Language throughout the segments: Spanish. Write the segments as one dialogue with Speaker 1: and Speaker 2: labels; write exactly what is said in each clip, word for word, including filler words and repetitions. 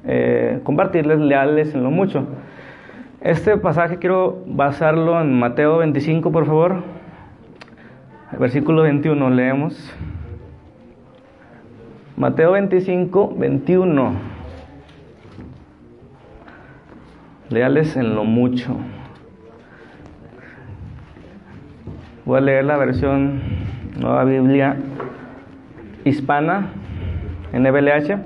Speaker 1: eh, compartirles, leales en lo mucho. Este pasaje quiero basarlo en Mateo veinticinco, por favor. Versículo veintiuno, leemos. Mateo veinticinco, veintiuno. Leales en lo mucho. Voy a leer la versión Nueva Biblia Hispana, N B L H.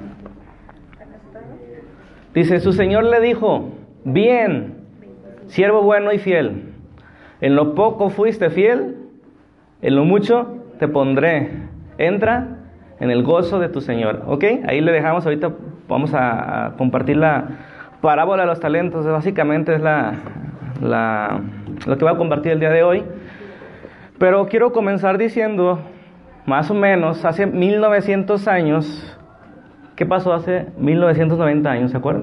Speaker 1: Dice, su Señor le dijo, bien, siervo bueno y fiel, en lo poco fuiste fiel, en lo mucho te pondré, entra en el gozo de tu Señor. ¿Ok? Ahí le dejamos, ahorita vamos a, a compartir la parábola de los talentos, básicamente es la, la, lo que voy a compartir el día de hoy. Pero quiero comenzar diciendo, más o menos, hace mil novecientos años, ¿qué pasó hace mil novecientos noventa años? ¿Se acuerdan?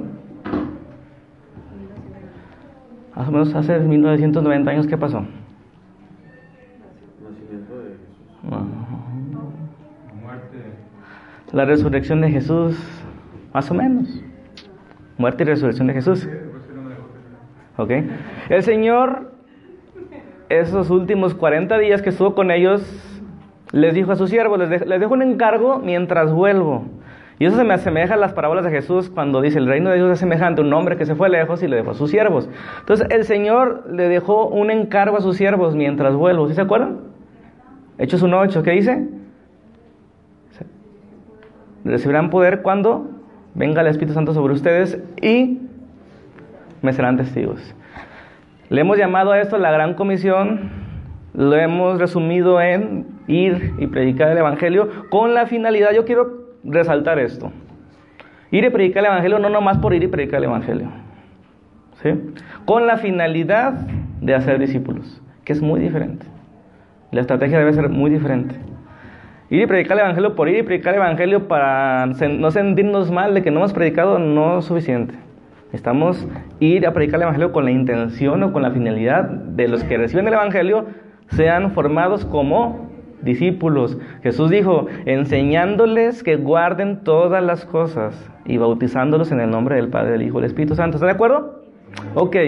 Speaker 1: Más o menos hace mil novecientos noventa años, ¿qué pasó?
Speaker 2: Nacimiento de Jesús.
Speaker 1: Uh-huh. Muerte. La resurrección de Jesús, más o menos. Muerte y resurrección de Jesús. ¿Ok? El Señor, esos últimos cuarenta días que estuvo con ellos, les dijo a sus siervos, les, de, les dejo un encargo mientras vuelvo. Y eso se me asemeja a las parábolas de Jesús cuando dice, el reino de Dios es semejante a un hombre que se fue lejos y le dejó a sus siervos. Entonces el Señor le dejó un encargo a sus siervos mientras vuelvo. ¿Sí se acuerdan? Hechos uno ocho, ¿qué dice? Recibirán poder cuando venga el Espíritu Santo sobre ustedes y me serán testigos. Le hemos llamado a esto la Gran Comisión, lo hemos resumido en ir y predicar el Evangelio con la finalidad, yo quiero resaltar esto, ir y predicar el Evangelio no nomás por ir y predicar el Evangelio, ¿sí? Con la finalidad de hacer discípulos, que es muy diferente. La estrategia debe ser muy diferente. Ir y predicar el Evangelio por ir y predicar el Evangelio para no sentirnos mal de que no hemos predicado no es suficiente. Necesitamos ir a predicar el Evangelio con la intención o con la finalidad de los que reciben el Evangelio sean formados como discípulos. Jesús dijo, enseñándoles que guarden todas las cosas y bautizándolos en el nombre del Padre, del Hijo y del Espíritu Santo. ¿Está de acuerdo? Ok.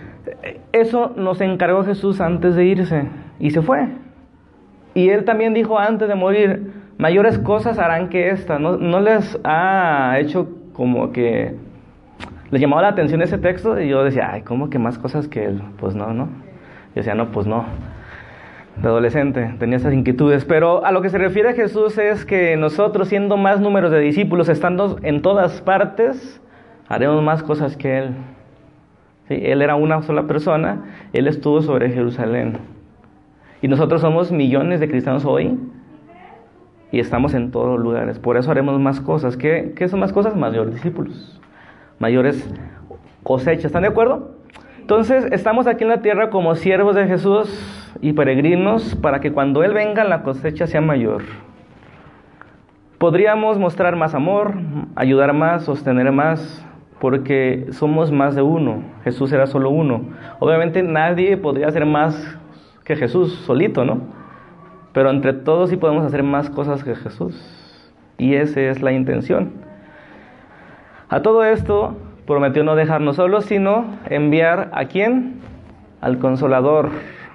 Speaker 1: Eso nos encargó Jesús antes de irse y se fue. Y Él también dijo antes de morir, mayores cosas harán que estas. No, no les ha hecho como que les llamaba la atención ese texto y yo decía, ay, ¿cómo que más cosas que Él? Pues no, ¿no? Yo decía, no, pues no. De adolescente tenía esas inquietudes, pero a lo que se refiere a Jesús es que nosotros, siendo más números de discípulos, estando en todas partes, haremos más cosas que Él. ¿Sí? Él era una sola persona, Él estuvo sobre Jerusalén. Y nosotros somos millones de cristianos hoy y estamos en todos los lugares. Por eso haremos más cosas. ¿Qué, qué son más cosas? Mayores discípulos, mayores cosechas. ¿Están de acuerdo? Entonces, estamos aquí en la tierra como siervos de Jesús y peregrinos para que cuando Él venga la cosecha sea mayor. Podríamos mostrar más amor, ayudar más, sostener más, porque somos más de uno. Jesús era solo uno. Obviamente nadie podría hacer más que Jesús solito, ¿no? Pero entre todos sí podemos hacer más cosas que Jesús. Y esa es la intención. A todo esto prometió no dejarnos solos, sino enviar ¿a quién? Al Consolador,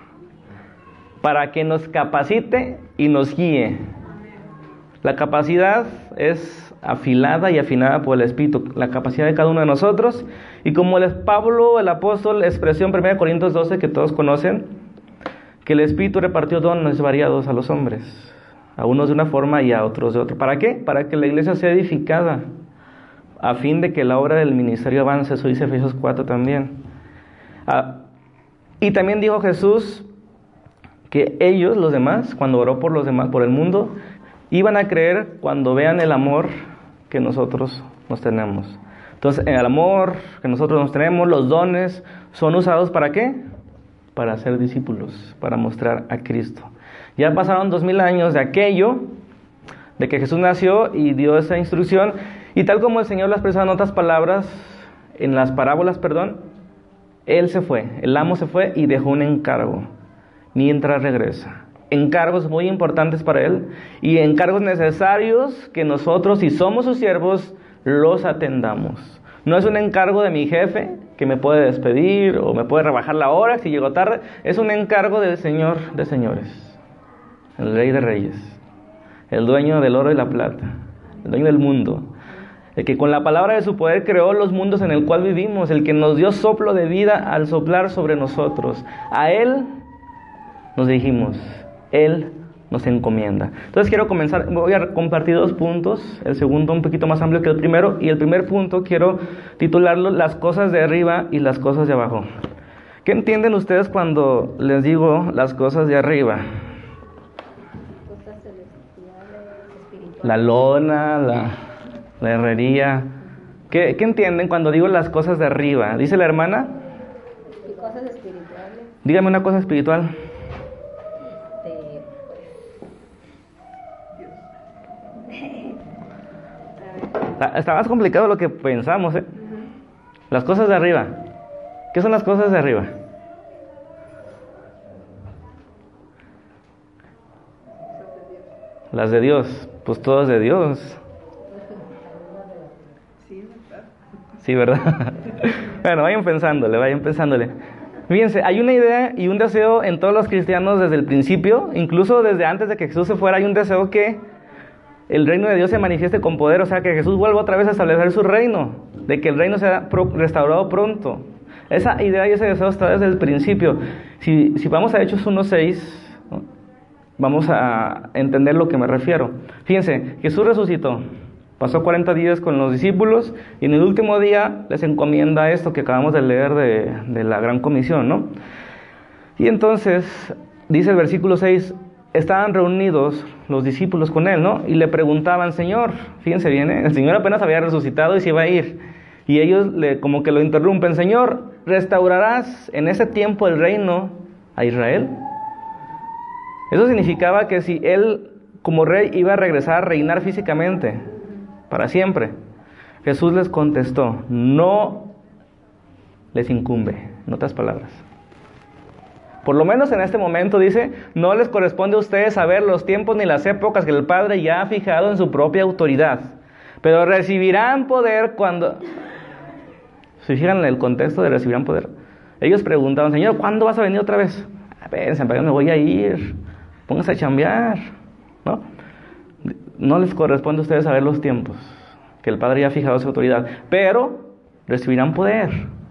Speaker 1: para que nos capacite y nos guíe. La capacidad es afilada y afinada por el Espíritu, la capacidad de cada uno de nosotros. Y como el Pablo, el apóstol, expresó en primera Corintios doce, que todos conocen, que el Espíritu repartió dones variados a los hombres, a unos de una forma y a otros de otra. ¿Para qué? Para que la iglesia sea edificada, a fin de que la obra del ministerio avance. Eso dice Efesios cuatro también. Ah, y también dijo Jesús que ellos, los demás, cuando oró por los demás, por el mundo, iban a creer cuando vean el amor que nosotros nos tenemos. Entonces, el amor que nosotros nos tenemos, los dones, son usados ¿para qué? Para ser discípulos, para mostrar a Cristo. Ya pasaron dos mil años de aquello, de que Jesús nació y dio esa instrucción, y tal como el Señor lo expresó en otras palabras, en las parábolas, perdón, Él se fue, el amo se fue y dejó un encargo, mientras regresa. Encargos muy importantes para Él, y encargos necesarios que nosotros, si somos sus siervos, los atendamos. No es un encargo de mi jefe que me puede despedir o me puede rebajar la hora si llego tarde. Es un encargo del Señor de señores, el Rey de reyes, el dueño del oro y la plata, el dueño del mundo, el que con la palabra de su poder creó los mundos en el cual vivimos, el que nos dio soplo de vida al soplar sobre nosotros. A Él nos dirigimos, Él nos encomienda. Entonces quiero comenzar, voy a compartir dos puntos, el segundo un poquito más amplio que el primero, y el primer punto quiero titularlo las cosas de arriba y las cosas de abajo. ¿Qué entienden ustedes cuando les digo las cosas de arriba?
Speaker 2: Cosas celestiales, espirituales.
Speaker 1: La lona, la, la herrería. ¿Qué, ¿Qué entienden cuando digo las cosas de arriba? Dice la hermana.
Speaker 2: Y cosas espirituales.
Speaker 1: Dígame una cosa espiritual. Está, está más complicado de lo que pensamos, ¿eh? Uh-huh. Las cosas de arriba. ¿Qué son las cosas de arriba? Las de Dios. Pues todo es de Dios. Sí, ¿verdad? Bueno, vayan pensándole, vayan pensándole. Fíjense, hay una idea y un deseo en todos los cristianos desde el principio, incluso desde antes de que Jesús se fuera, hay un deseo que el reino de Dios se manifieste con poder, o sea, que Jesús vuelva otra vez a establecer su reino, de que el reino sea restaurado pronto. Esa idea y ese deseo está desde el principio. Si, si vamos a Hechos uno seis, ¿no?, vamos a entender lo que me refiero. Fíjense, Jesús resucitó, pasó cuarenta días con los discípulos y en el último día les encomienda esto que acabamos de leer de, de la Gran Comisión, ¿no? Y entonces, dice el versículo seis, estaban reunidos los discípulos con él, ¿no? Y le preguntaban, Señor, fíjense bien, ¿eh? El Señor apenas había resucitado y se iba a ir. Y ellos le, como que lo interrumpen, Señor, ¿restaurarás en ese tiempo el reino a Israel? Eso significaba que si él como rey iba a regresar a reinar físicamente para siempre. Jesús les contestó, no les incumbe, en otras palabras. Por lo menos en este momento dice, no les corresponde a ustedes saber los tiempos ni las épocas que el Padre ya ha fijado en su propia autoridad, pero recibirán poder cuando... ¿Se fijan en el contexto de recibirán poder? Ellos preguntaban, Señor, ¿cuándo vas a venir otra vez? A ver, ¿para dónde me voy a ir? Pónganse a chambear, ¿no? No les corresponde a ustedes saber los tiempos que el Padre ya ha fijado su autoridad, pero recibirán poder.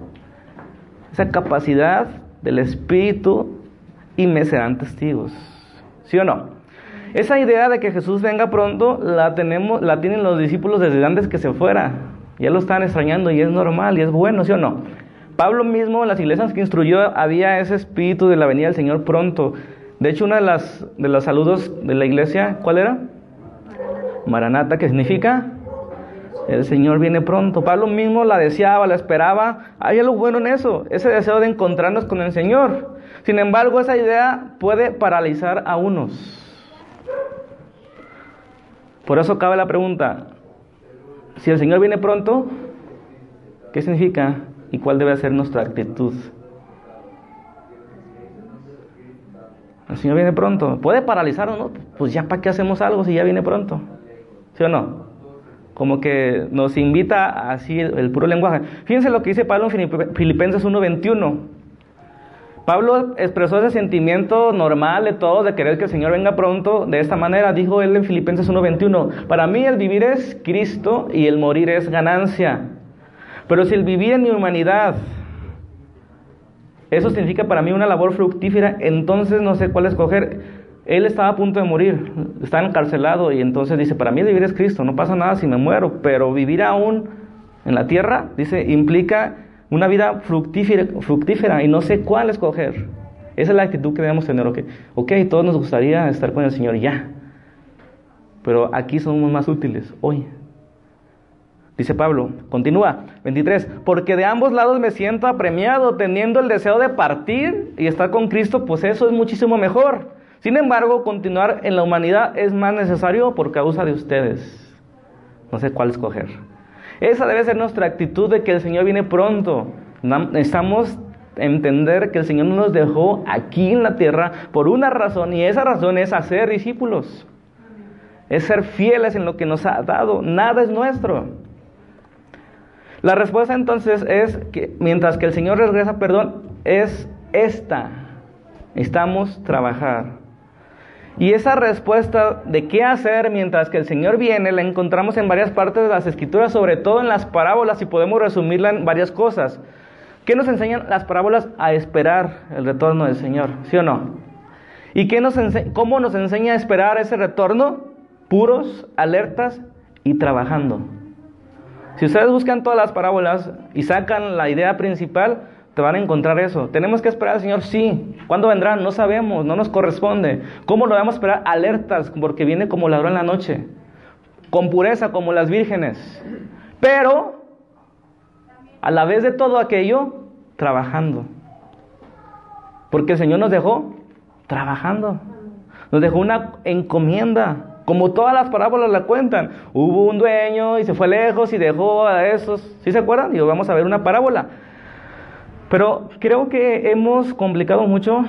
Speaker 1: Esa capacidad del Espíritu y me serán testigos. ¿Sí o no? Esa idea de que Jesús venga pronto la tenemos, la tienen los discípulos desde antes que se fuera. Ya lo están extrañando y es normal y es bueno, ¿sí o no? Pablo mismo en las iglesias que instruyó había ese espíritu de la venida del Señor pronto. De hecho, una de las de los saludos de la iglesia, ¿cuál era? Maranata, que significa el Señor viene pronto. Pablo mismo la deseaba, la esperaba. Hay algo bueno en eso, ese deseo de encontrarnos con el Señor. Sin embargo, esa idea puede paralizar a unos. Por eso cabe la pregunta, si el Señor viene pronto, ¿qué significa y cuál debe ser nuestra actitud? El Señor viene pronto. ¿Puede paralizarnos? ¿No? Pues ya, ¿para qué hacemos algo si ya viene pronto? ¿Sí o no? Como que nos invita así el, el puro lenguaje. Fíjense lo que dice Pablo en Filipenses uno veintiuno. Pablo expresó ese sentimiento normal de todos de querer que el Señor venga pronto. De esta manera dijo él en Filipenses uno veintiuno: para mí el vivir es Cristo y el morir es ganancia. Pero si el vivir en mi humanidad, eso significa para mí una labor fructífera, entonces no sé cuál escoger. Él estaba a punto de morir, está encarcelado y entonces dice, para mí vivir es Cristo, no pasa nada si me muero, pero vivir aún en la tierra, dice, implica una vida fructífera, fructífera y no sé cuál escoger. Esa es la actitud que debemos tener, ok, ok, todos nos gustaría estar con el Señor ya, pero aquí somos más útiles hoy. Dice Pablo, continúa, veintitrés, porque de ambos lados me siento apremiado, teniendo el deseo de partir y estar con Cristo, pues eso es muchísimo mejor. Sin embargo, continuar en la humanidad es más necesario por causa de ustedes. No sé cuál escoger. Esa debe ser nuestra actitud de que el Señor viene pronto. Necesitamos entender que el Señor nos dejó aquí en la tierra por una razón, y esa razón es hacer discípulos. Es ser fieles en lo que nos ha dado. Nada es nuestro. La respuesta entonces es que mientras que el Señor regresa, perdón, es esta. Necesitamos trabajar. Y esa respuesta de qué hacer mientras que el Señor viene la encontramos en varias partes de las Escrituras, sobre todo en las parábolas, y podemos resumirla en varias cosas. ¿Qué nos enseñan las parábolas? A esperar el retorno del Señor, ¿sí o no? ¿Y qué nos ense- cómo nos enseña a esperar ese retorno? Puros, alertas y trabajando. Si ustedes buscan todas las parábolas y sacan la idea principal, te van a encontrar eso. ¿Tenemos que esperar al Señor? Sí. ¿Cuándo vendrá? No sabemos, no nos corresponde. ¿Cómo lo vamos a esperar? Alertas, porque viene como ladrón en la noche, con pureza como las vírgenes, pero a la vez de todo aquello, trabajando, porque el Señor nos dejó trabajando, nos dejó una encomienda, como todas las parábolas la cuentan. Hubo un dueño y se fue lejos y dejó a esos, ¿sí se acuerdan? Y vamos a ver una parábola. Pero creo que hemos complicado mucho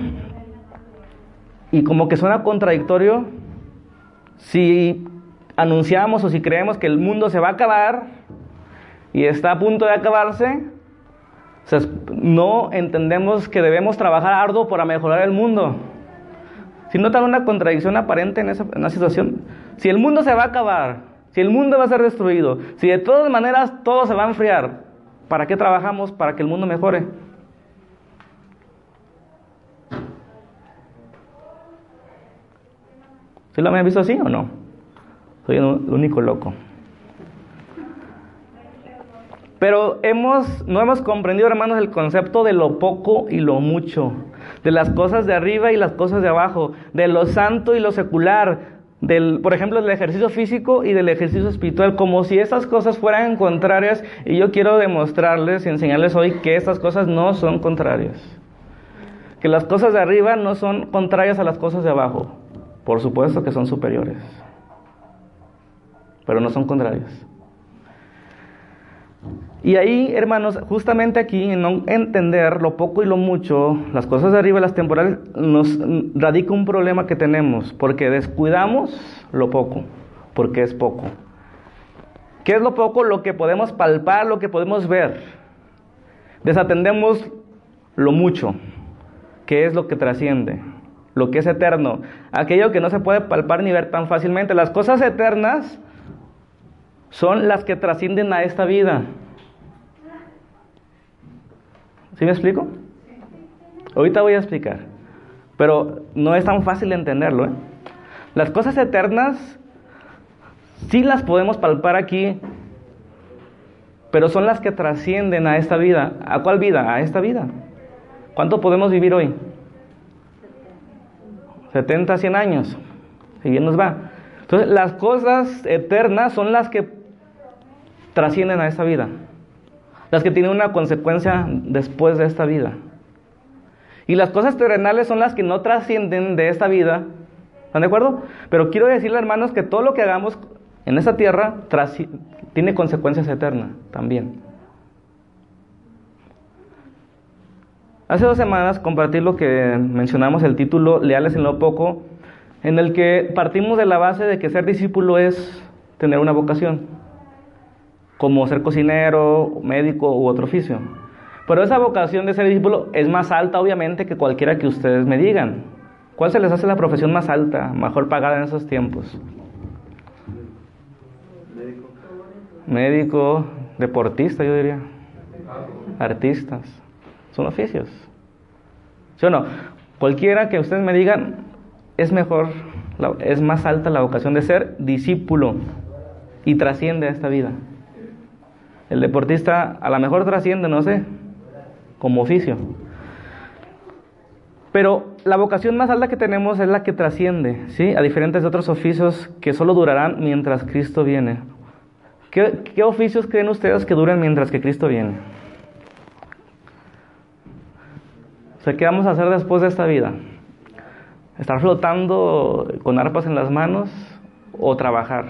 Speaker 1: y como que suena contradictorio si anunciamos o si creemos que el mundo se va a acabar y está a punto de acabarse. O sea, no entendemos que debemos trabajar arduo para mejorar el mundo. Si notan una contradicción aparente en esa, en esa situación, si el mundo se va a acabar, si el mundo va a ser destruido, si de todas maneras todo se va a enfriar, ¿para qué trabajamos para que el mundo mejore? ¿Sí lo habían visto así o no? Soy el único loco. Pero hemos, no hemos comprendido, hermanos, el concepto de lo poco y lo mucho, de las cosas de arriba y las cosas de abajo, de lo santo y lo secular, del, por ejemplo, del ejercicio físico y del ejercicio espiritual, como si esas cosas fueran contrarias. Y yo quiero demostrarles y enseñarles hoy que estas cosas no son contrarias, que las cosas de arriba no son contrarias a las cosas de abajo. Por supuesto que son superiores, pero no son contrarias. Y ahí, hermanos, justamente aquí, en no entender lo poco y lo mucho, las cosas de arriba y las temporales, nos radica un problema que tenemos, porque descuidamos lo poco, porque es poco. ¿Qué es lo poco? Lo que podemos palpar, lo que podemos ver. Desatendemos lo mucho, que es lo que trasciende, lo que es eterno, aquello que no se puede palpar ni ver tan fácilmente. Las cosas eternas son las que trascienden a esta vida. ¿Sí me explico? Ahorita voy a explicar, pero no es tan fácil de entenderlo, ¿eh? Las cosas eternas sí las podemos palpar aquí, pero son las que trascienden a esta vida. ¿A cuál vida? A esta vida. ¿Cuánto podemos vivir hoy? setenta, cien años, si bien nos va. Entonces, las cosas eternas son las que trascienden a esta vida, las que tienen una consecuencia después de esta vida. Y las cosas terrenales son las que no trascienden de esta vida. ¿Están de acuerdo? Pero quiero decirle, hermanos, que todo lo que hagamos en esta tierra trasci- tiene consecuencias eternas también. Hace dos semanas compartí lo que mencionamos, el título Leales en lo poco, en el que partimos de la base de que ser discípulo es tener una vocación, como ser cocinero, médico u otro oficio. Pero esa vocación de ser discípulo es más alta, obviamente, que cualquiera que ustedes me digan. ¿Cuál se les hace la profesión más alta, mejor pagada en esos tiempos? Médico. Médico, deportista, yo diría. Artistas. Son oficios. ¿Sí o no? Cualquiera que ustedes me digan, es mejor, es más alta la vocación de ser discípulo y trasciende a esta vida. El deportista a lo mejor trasciende, no sé, como oficio. Pero la vocación más alta que tenemos es la que trasciende, ¿sí? A diferentes de otros oficios que solo durarán mientras Cristo viene. ¿Qué, qué oficios creen ustedes que duran mientras que Cristo viene? O sea, ¿qué vamos a hacer después de esta vida? ¿Estar flotando con arpas en las manos o trabajar?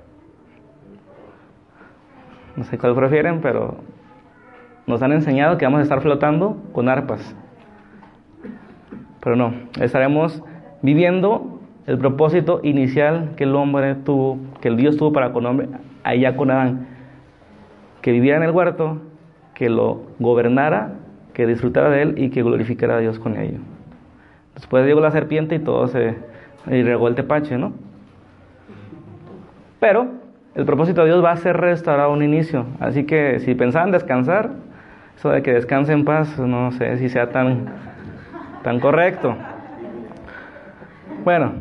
Speaker 1: No sé cuál prefieren, pero nos han enseñado que vamos a estar flotando con arpas. Pero no, estaremos viviendo el propósito inicial que el hombre tuvo, que el Dios tuvo para con el hombre allá con Adán, que viviera en el huerto, que lo gobernara, que disfrutara de él y que glorificara a Dios con ello. Después llegó la serpiente y todo se y regó el tepache, ¿no? Pero el propósito de Dios va a ser restaurar un inicio. Así que si pensaban descansar, eso de que descanse en paz, no sé si sea tan, tan correcto. Bueno,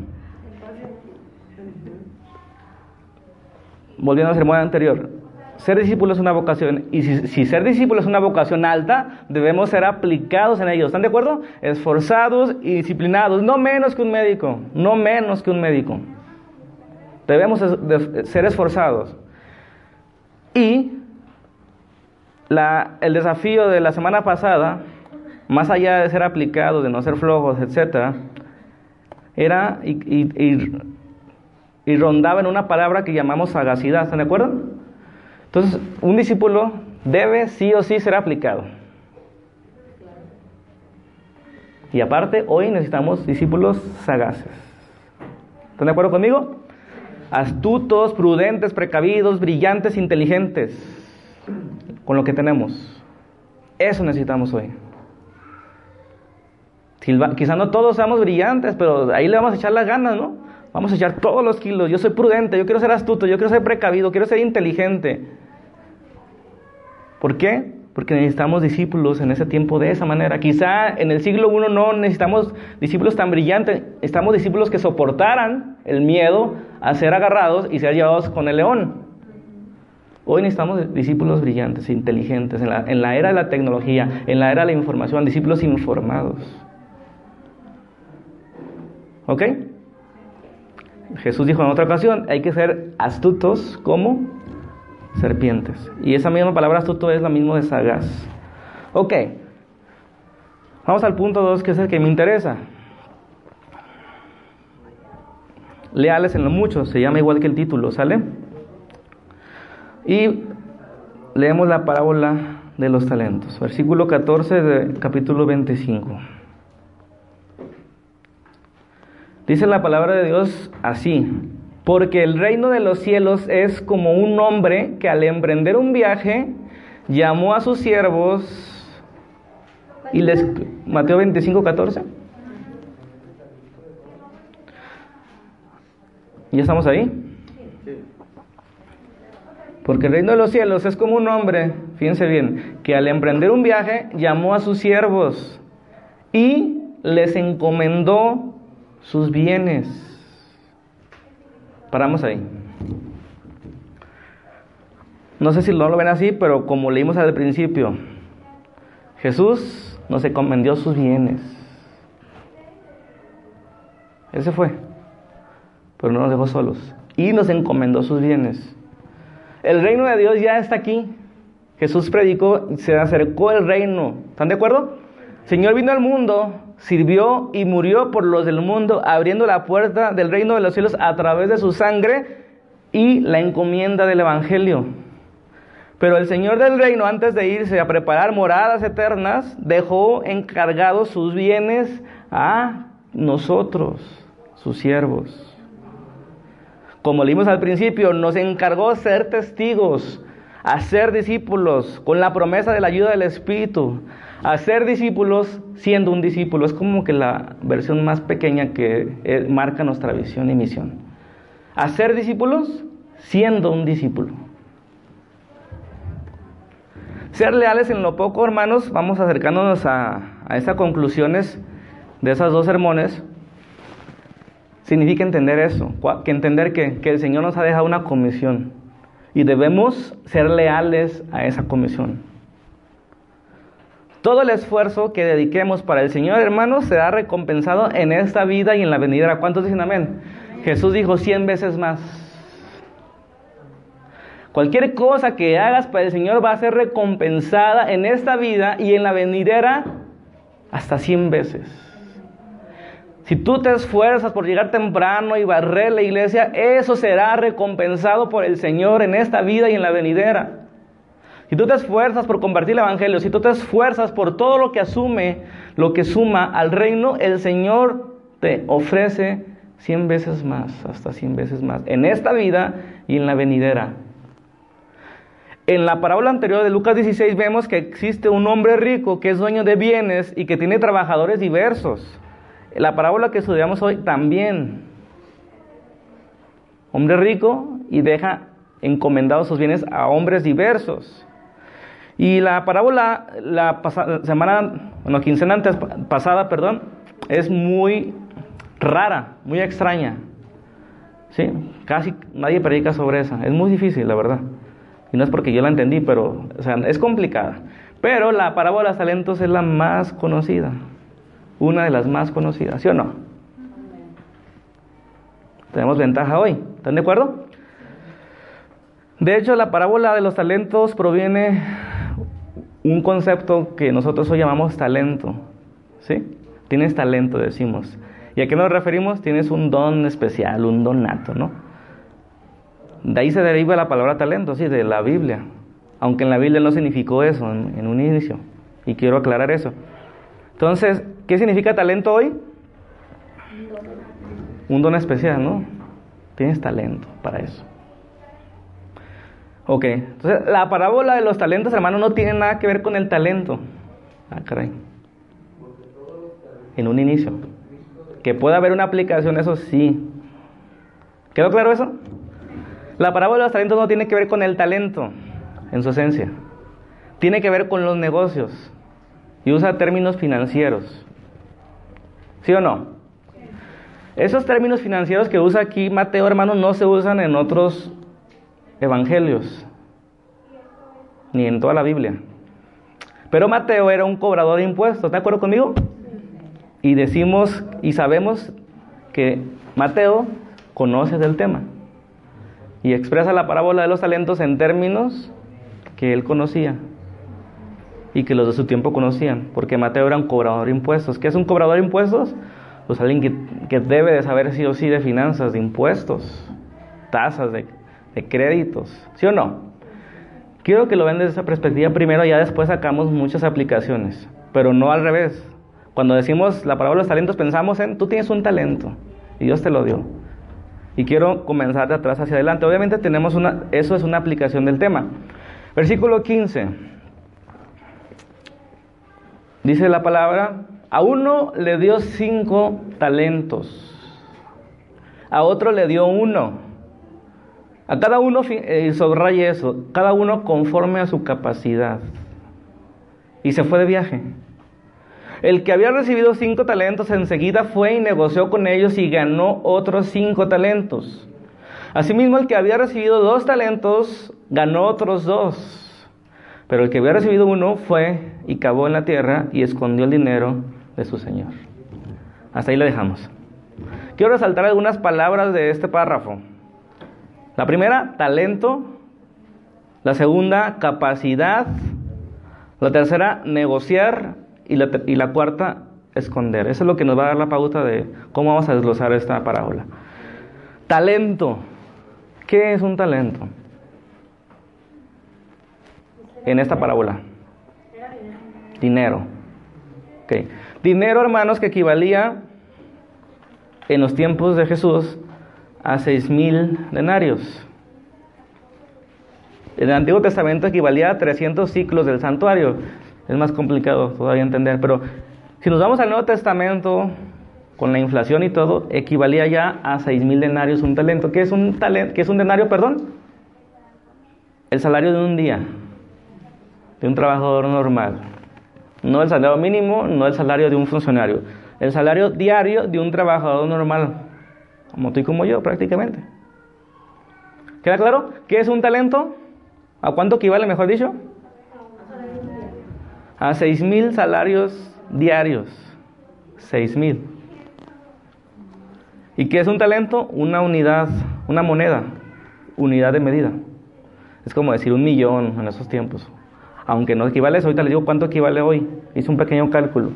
Speaker 1: volviendo al sermón anterior, ser discípulo es una vocación, y si, si ser discípulo es una vocación alta, debemos ser aplicados en ello. ¿Están de acuerdo? Esforzados y disciplinados, no menos que un médico, no menos que un médico. Debemos ser esforzados. Y la, el desafío de la semana pasada, más allá de ser aplicados, de no ser flojos, etcétera, era y, y, y, y rondaba en una palabra que llamamos sagacidad. ¿Están de acuerdo? Entonces, un discípulo debe sí o sí ser aplicado. Y aparte, hoy necesitamos discípulos sagaces. ¿Están de acuerdo conmigo? Astutos, prudentes, precavidos, brillantes, inteligentes, con lo que tenemos. Eso necesitamos hoy. Quizá no todos seamos brillantes, pero ahí le vamos a echar las ganas, ¿no? Vamos a echar todos los kilos. Yo soy prudente, yo quiero ser astuto, yo quiero ser precavido, quiero ser inteligente. ¿Por qué? Porque necesitamos discípulos en ese tiempo de esa manera. Quizá en el siglo primero no necesitamos discípulos tan brillantes, necesitamos discípulos que soportaran el miedo a ser agarrados y ser llevados con el león. Hoy necesitamos discípulos brillantes, inteligentes, en la, en la era de la tecnología, en la era de la información, discípulos informados. ¿Ok? Jesús dijo en otra ocasión, hay que ser astutos como serpientes. Y esa misma palabra astuto es la misma de sagaz. Ok. Vamos al punto dos, que es el que me interesa. Leales en lo mucho, se llama igual que el título, ¿sale? Y leemos la parábola de los talentos. Versículo catorce de capítulo veinticinco. Dice la palabra de Dios así: porque el reino de los cielos es como un hombre que al emprender un viaje llamó a sus siervos y les... Mateo veinticinco, catorce. ¿Ya estamos ahí? Porque el reino de los cielos es como un hombre, fíjense bien, que al emprender un viaje llamó a sus siervos y les encomendó sus bienes. Paramos ahí. No sé si no lo ven así, pero como leímos al principio, Jesús nos encomendó sus bienes. Él se fue, pero no nos dejó solos. Y nos encomendó sus bienes. El reino de Dios ya está aquí. Jesús predicó, se acercó el reino. ¿Están de acuerdo? El Señor vino al mundo, sirvió y murió por los del mundo, abriendo la puerta del reino de los cielos a través de su sangre y la encomienda del evangelio. Pero el Señor del reino, antes de irse a preparar moradas eternas, dejó encargados sus bienes a nosotros, sus siervos. Como leímos al principio, nos encargó ser testigos, a ser discípulos, con la promesa de la ayuda del Espíritu. A ser discípulos siendo un discípulo. Es como que la versión más pequeña que eh, marca nuestra visión y misión. A ser discípulos siendo un discípulo. Ser leales en lo poco, hermanos. Vamos acercándonos a, a esas conclusiones de esos dos sermones. Significa entender eso, que entender que, que el Señor nos ha dejado una comisión y debemos ser leales a esa comisión. Todo el esfuerzo que dediquemos para el Señor, hermanos, será recompensado en esta vida y en la venidera. ¿Cuántos dicen amén? Jesús dijo cien veces más. Cualquier cosa que hagas para el Señor va a ser recompensada en esta vida y en la venidera hasta cien veces. Si tú te esfuerzas por llegar temprano y barrer la iglesia, eso será recompensado por el Señor en esta vida y en la venidera. Si tú te esfuerzas por compartir el evangelio, si tú te esfuerzas por todo lo que asume, lo que suma al reino, el Señor te ofrece cien veces más, hasta cien veces más, en esta vida y en la venidera. En la parábola anterior de Lucas dieciséis vemos que existe un hombre rico que es dueño de bienes y que tiene trabajadores diversos. La parábola que estudiamos hoy también. Hombre rico y deja encomendados sus bienes a hombres diversos. Y la parábola, la pasada, semana, bueno, quincena antes, pasada, perdón, es muy rara, muy extraña. ¿Sí? Casi nadie predica sobre esa. Es muy difícil, la verdad. Y no es porque yo la entendí, pero o sea, es complicada. Pero la parábola de los talentos es la más conocida. Una de las más conocidas, ¿sí o no? Tenemos ventaja hoy, ¿están de acuerdo? De hecho, la parábola de los talentos proviene un concepto que nosotros hoy llamamos talento, ¿sí? Tienes talento, decimos. ¿Y a qué nos referimos? Tienes un don especial, un don nato, ¿no? De ahí se deriva la palabra talento, sí, de la Biblia. Aunque en la Biblia no significó eso en, en un inicio. Y quiero aclarar eso. Entonces, ¿qué significa talento hoy? Un don especial, ¿no? Tienes talento para eso. Ok, entonces la parábola de los talentos, hermano, no tiene nada que ver con el talento. Ah, caray. En un inicio. Que pueda haber una aplicación, eso sí. ¿Quedó claro eso? La parábola de los talentos no tiene que ver con el talento, en su esencia. Tiene que ver con los negocios. Y usa términos financieros. ¿Sí o no? Esos términos financieros que usa aquí Mateo, hermano, no se usan en otros evangelios, ni en toda la Biblia. Pero Mateo era un cobrador de impuestos, ¿de acuerdo conmigo? Y decimos y sabemos que Mateo conoce del tema y expresa la parábola de los talentos en términos que él conocía y que los de su tiempo conocían, porque Mateo era un cobrador de impuestos. ¿Qué es un cobrador de impuestos? Pues alguien que, que debe de saber sí o sí de finanzas, de impuestos, tasas, de, de créditos, ¿sí o no? Quiero que lo vean desde esa perspectiva primero, ya después sacamos muchas aplicaciones, pero no al revés. Cuando decimos la parábola de los talentos pensamos en, tú tienes un talento y Dios te lo dio. Y quiero comenzar de atrás hacia adelante. Obviamente tenemos una, eso es una aplicación del tema. Versículo quince. Dice la palabra, a uno le dio cinco talentos, a otro le dio uno. A cada uno, eh, subraye eso, cada uno conforme a su capacidad. Y se fue de viaje. El que había recibido cinco talentos enseguida fue y negoció con ellos y ganó otros cinco talentos. Asimismo, el que había recibido dos talentos ganó otros dos. Pero el que había recibido uno fue y cavó en la tierra y escondió el dinero de su señor. Hasta ahí lo dejamos. Quiero resaltar algunas palabras de este párrafo. La primera, talento. La segunda, capacidad. La tercera, negociar. Y la, y la cuarta, esconder. Eso es lo que nos va a dar la pauta de cómo vamos a desglosar esta parábola. Talento. ¿Qué es un talento? En esta parábola. Dinero. Okay. Dinero, hermanos, que equivalía en los tiempos de Jesús a seis mil denarios. En el Antiguo Testamento equivalía a trescientos ciclos del santuario. Es más complicado todavía entender, pero si nos vamos al Nuevo Testamento, con la inflación y todo, equivalía ya a seis mil denarios un talento. ¿Qué es un talento? ¿Qué es un denario, perdón? El salario de un día, de un trabajador normal. No el salario mínimo, no el salario de un funcionario. El salario diario de un trabajador normal, como tú y como yo prácticamente. ¿Queda claro? ¿Qué es un talento? ¿A cuánto equivale, mejor dicho? A seis mil salarios diarios. Seis mil. ¿Y qué es un talento? Una unidad, una moneda, unidad de medida. Es como decir un millón en esos tiempos. Aunque no equivale eso, ahorita les digo cuánto equivale hoy. Hice un pequeño cálculo.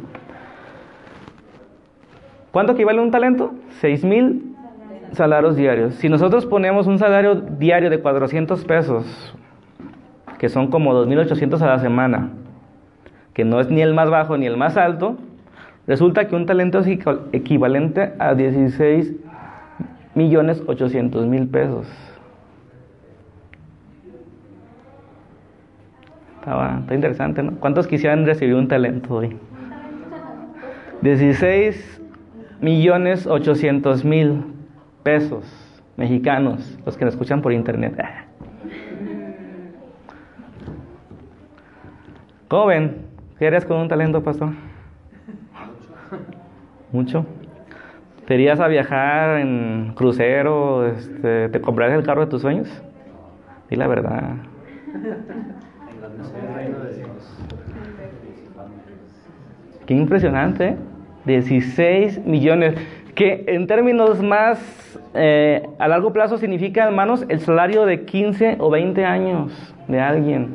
Speaker 1: ¿Cuánto equivale un talento? Seis mil salarios diarios. Si nosotros ponemos un salario diario de cuatrocientos pesos, que son como dos mil ochocientos a la semana, que no es ni el más bajo ni el más alto, resulta que un talento es equivalente a dieciséis millones ochocientos mil pesos. Estaba, está interesante, ¿no? ¿Cuántos quisieran recibir un talento hoy? dieciséis millones ochocientos mil pesos mexicanos, los que nos escuchan por internet. ¿Cómo ven? ¿Qué harías con un talento, pastor? ¿Mucho? ¿Te irías a viajar en crucero? Este, ¿te comprarías el carro de tus sueños? Di la verdad. Qué impresionante, ¿eh? dieciséis millones, que en términos más eh, a largo plazo significa, hermanos, el salario de quince o veinte años de alguien.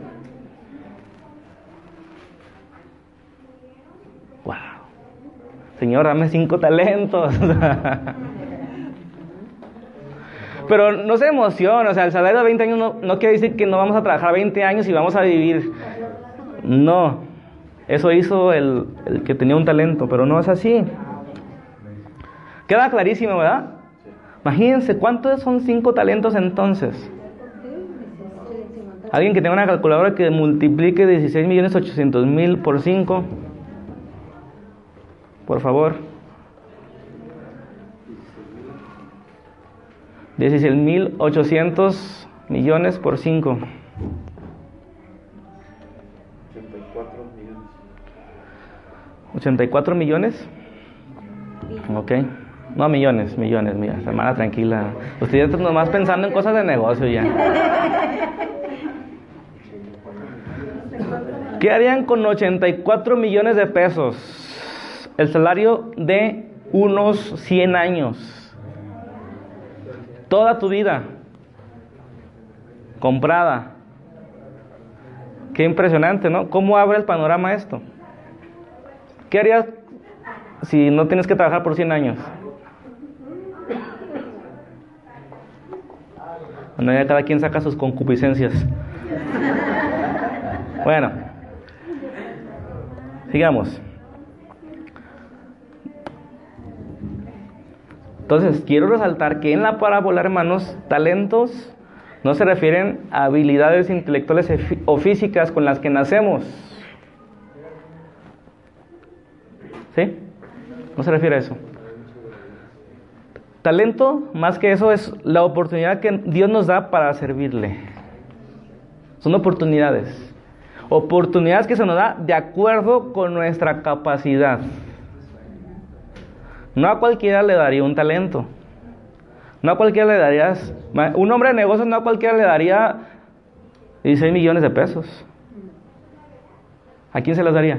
Speaker 1: Wow. Señor, dame cinco talentos. Pero no se emociona, o sea, el salario de veinte años no, no quiere decir que no vamos a trabajar veinte años y vamos a vivir. No, eso hizo el, el que tenía un talento, pero no es así. Queda clarísimo, ¿verdad? Imagínense, ¿cuántos son cinco talentos entonces? Alguien que tenga una calculadora que multiplique dieciséis millones ochocientos mil por cinco. Por favor. dieciséis mil ochocientos millones por cinco. ochenta y cuatro millones. Ok. No, millones, millones, mira, hermana, tranquila. Usted ya está nomás pensando en cosas de negocio ya. ¿Qué harían con ochenta y cuatro millones de pesos? El salario de unos cien años. Toda tu vida comprada. Qué impresionante, ¿no? ¿Cómo abre el panorama esto? ¿Qué harías si no tienes que trabajar por cien años? Bueno, ya cada quien saca sus concupiscencias. Bueno, sigamos. Entonces, quiero resaltar que en la parábola, hermanos, talentos no se refieren a habilidades intelectuales o físicas con las que nacemos. ¿Sí? No se refiere a eso. Talento, más que eso, es la oportunidad que Dios nos da para servirle. Son oportunidades. Oportunidades que se nos da de acuerdo con nuestra capacidad. No a cualquiera le daría un talento. No a cualquiera le darías... Un hombre de negocios no a cualquiera le daría dieciséis millones de pesos. ¿A quién se los daría?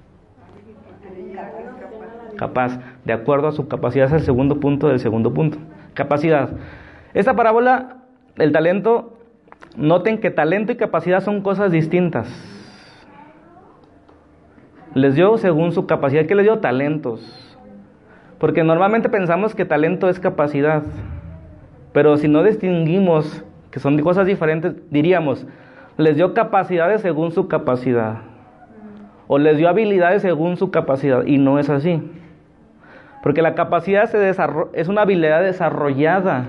Speaker 1: Capaz, de acuerdo a su capacidad. Es el segundo punto del segundo punto. Capacidad. Esta parábola, el talento, noten que talento y capacidad son cosas distintas. Les dio según su capacidad. ¿Qué les dio? Talentos. Porque normalmente pensamos que talento es capacidad. Pero si no distinguimos que son cosas diferentes, diríamos, les dio capacidades según su capacidad. O les dio habilidades según su capacidad. Y no es así. Porque la capacidad se desarro- es una habilidad desarrollada.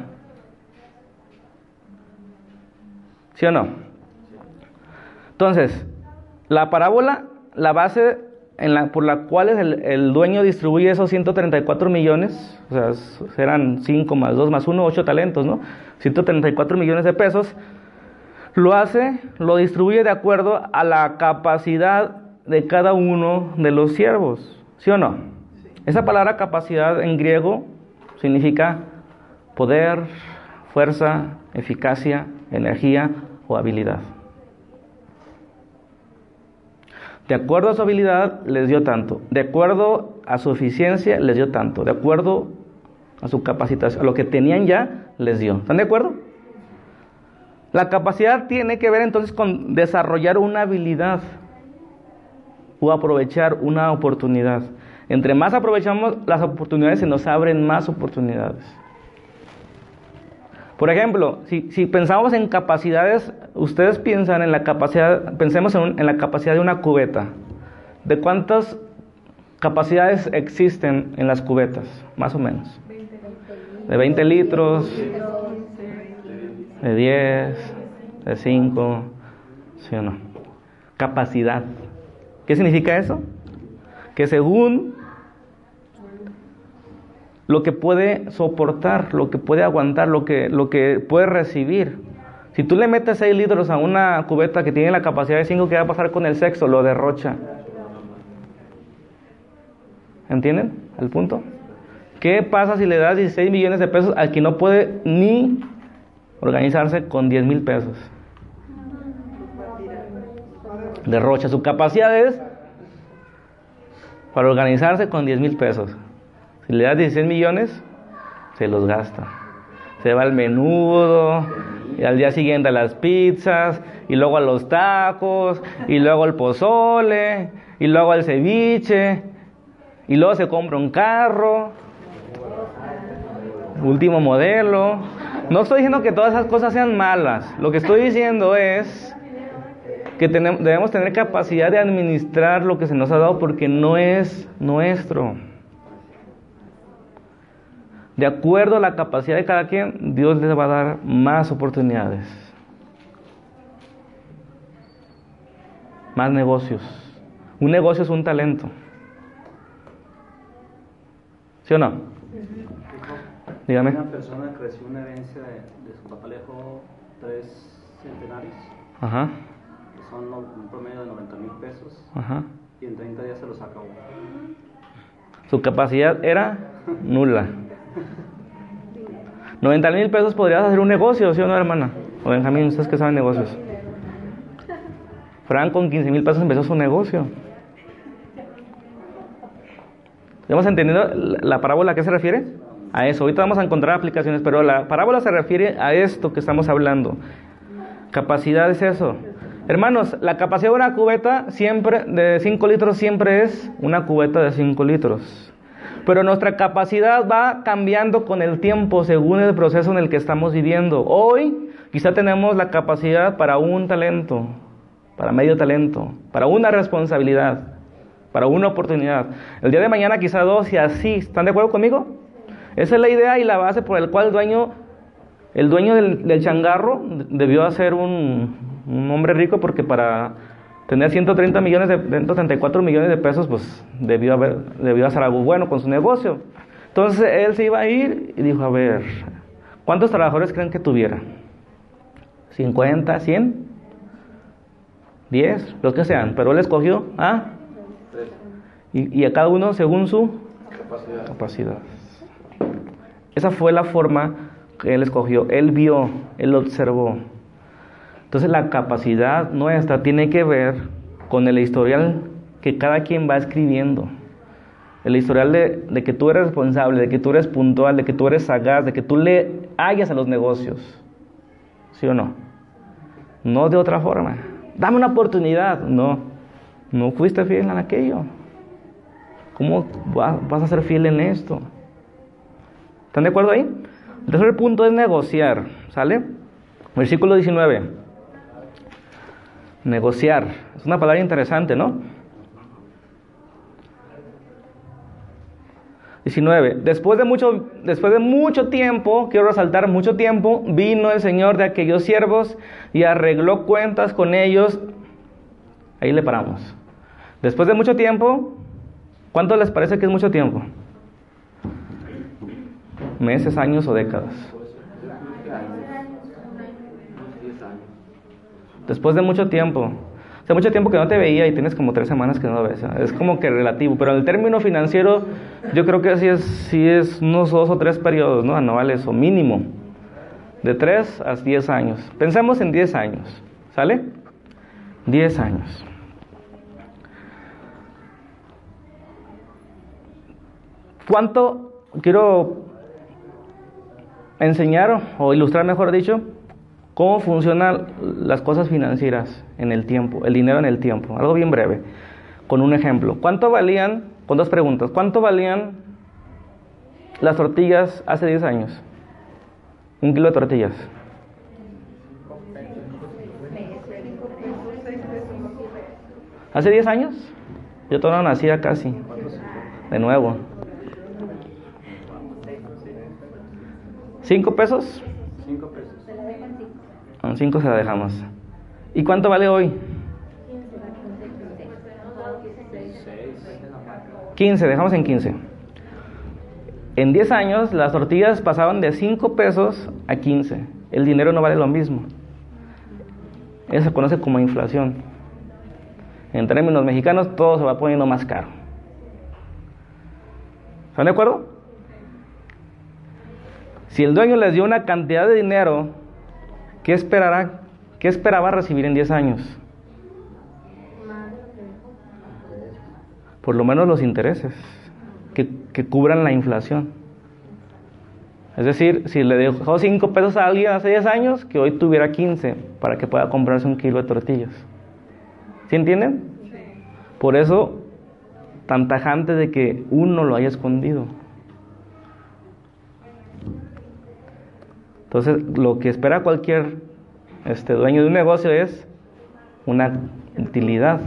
Speaker 1: ¿Sí o no? Entonces, la parábola, la base en la, por la cual el, el dueño distribuye esos ciento treinta y cuatro millones, o sea, serán cinco más dos más uno, ocho talentos, ¿no? ciento treinta y cuatro millones de pesos, lo hace, lo distribuye de acuerdo a la capacidad de cada uno de los siervos. ¿Sí o no? Esa palabra capacidad en griego significa poder, fuerza, eficacia, energía o habilidad. De acuerdo a su habilidad les dio tanto, de acuerdo a su eficiencia les dio tanto, de acuerdo a su capacitación, a lo que tenían ya les dio. ¿Están de acuerdo? La capacidad tiene que ver entonces con desarrollar una habilidad o aprovechar una oportunidad. Entre más aprovechamos las oportunidades, se nos abren más oportunidades. Por ejemplo, si, si pensamos en capacidades, ustedes piensan en la capacidad, pensemos en, un, en la capacidad de una cubeta. ¿De cuántas capacidades existen en las cubetas? Más o menos. De veinte litros, de diez, de cinco, ¿sí o no? capacidad. ¿Qué significa eso? Que según lo que puede soportar, lo que puede aguantar, lo que, lo que puede recibir. Si tú le metes seis litros a una cubeta que tiene la capacidad de cinco, ¿qué va a pasar con el sexo? Lo derrocha. ¿Entienden el punto? ¿Qué pasa si le das dieciséis millones de pesos al que no puede ni organizarse con diez mil pesos? Derrocha. Su capacidad es para organizarse con diez mil pesos. Si le das dieciséis millones, se los gasta. Se va al menudo, y al día siguiente a las pizzas, y luego a los tacos, y luego al pozole, y luego al ceviche, y luego se compra un carro, último modelo. No estoy diciendo que todas esas cosas sean malas. Lo que estoy diciendo es que tenemos, debemos tener capacidad de administrar lo que se nos ha dado porque no es nuestro. De acuerdo a la capacidad de cada quien, Dios les va a dar más oportunidades, más negocios. Un negocio es un talento. ¿Sí o no? Dígame.
Speaker 3: Una persona que recibió una herencia de, de su papá, le dejó tres centenarios.
Speaker 1: Ajá.
Speaker 3: Que son un promedio de noventa mil pesos.
Speaker 1: Ajá.
Speaker 3: Y en treinta días se los acabó.
Speaker 1: Su capacidad era nula. noventa mil pesos podrías hacer un negocio, ¿sí o no, hermana? O Benjamín, ustedes que saben negocios. Fran con quince mil pesos empezó su negocio. ¿Hemos entendido la parábola a qué se refiere? A eso. Ahorita vamos a encontrar aplicaciones, pero la parábola se refiere a esto que estamos hablando. Capacidad es eso. Hermanos, la capacidad de una cubeta siempre de cinco litros siempre es una cubeta de cinco litros. Pero nuestra capacidad va cambiando con el tiempo según el proceso en el que estamos viviendo. Hoy quizá tenemos la capacidad para un talento, para medio talento, para una responsabilidad, para una oportunidad. El día de mañana quizá dos y así. ¿Están de acuerdo conmigo? Esa es la idea y la base por la cual el dueño, el dueño del, del changarro debió ser un, un hombre rico, porque para tener ciento treinta millones de, ciento treinta y cuatro millones de pesos, pues debió haber, debió hacer algo bueno con su negocio. Entonces él se iba a ir y dijo, a ver, ¿cuántos trabajadores creen que tuviera? ¿cincuenta? ¿cien? ¿diez? Los que sean, pero él escogió a... Y, y a cada uno según su capacidad. capacidad. Esa fue la forma que él escogió. Él vio, él observó. Entonces la capacidad nuestra tiene que ver con el historial que cada quien va escribiendo. El historial de, de que tú eres responsable, de que tú eres puntual, de que tú eres sagaz, de que tú le hallas a los negocios. ¿Sí o no? No de otra forma. Dame una oportunidad. No, no fuiste fiel en aquello. ¿Cómo vas a ser fiel en esto? ¿Están de acuerdo ahí? El tercer punto es negociar. ¿Sale? Versículo diecinueve. Negociar. Es una palabra interesante, ¿no? diecinueve. Después de mucho, después de mucho tiempo, quiero resaltar mucho tiempo, vino el Señor de aquellos siervos y arregló cuentas con ellos. Ahí le paramos. Después de mucho tiempo, ¿cuánto les parece que es mucho tiempo? ¿Meses, años o décadas? Después de mucho tiempo. O sea, mucho tiempo que no te veía y tienes como tres semanas que no lo ves. Es como que relativo. Pero en el término financiero, yo creo que sí es, sí es unos dos o tres periodos, ¿no? Anuales o mínimo. De tres a diez años. Pensemos en diez años. ¿Sale? diez años. ¿Cuánto quiero enseñar o ilustrar, mejor dicho, cómo funcionan las cosas financieras en el tiempo, el dinero en el tiempo? Algo bien breve, con un ejemplo. ¿Cuánto valían, con dos preguntas, cuánto valían las tortillas hace diez años? Un kilo de tortillas. ¿Hace diez años? Yo todavía no nacía casi. De nuevo. ¿Cinco pesos?
Speaker 3: Cinco pesos.
Speaker 1: Con cinco se la dejamos. ¿Y cuánto vale hoy? quince, dejamos en quince. En diez años las tortillas pasaban de cinco pesos a quince. El dinero no vale lo mismo. Eso se conoce como inflación. En términos mexicanos todo se va poniendo más caro. ¿Están de acuerdo? Si el dueño les dio una cantidad de dinero, ¿qué esperará? ¿Qué esperaba recibir en diez años? Por lo menos los intereses que, que cubran la inflación. Es decir, si le dejó cinco pesos a alguien hace diez años, que hoy tuviera quince para que pueda comprarse un kilo de tortillas. ¿Sí entienden? Sí. Por eso, tan tajante de que uno lo haya escondido. Entonces, lo que espera cualquier este, dueño de un negocio es una utilidad.